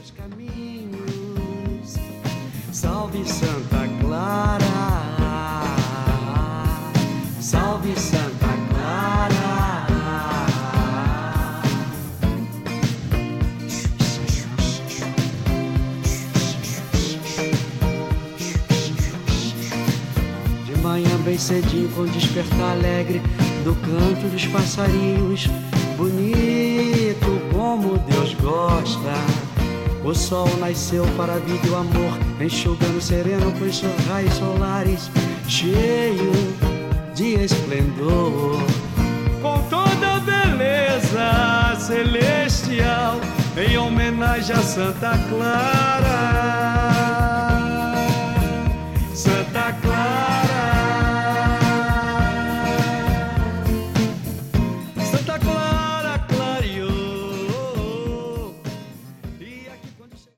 Caminhos, salve Santa Clara, salve Santa Clara. De manhã bem cedinho, com despertar alegre do canto dos passarinhos, bonito como Deus gosta. O sol nasceu para a vida e o amor, enxugando sereno com seus raios solares, cheio de esplendor. Com toda a beleza celestial, em homenagem a Santa Clara.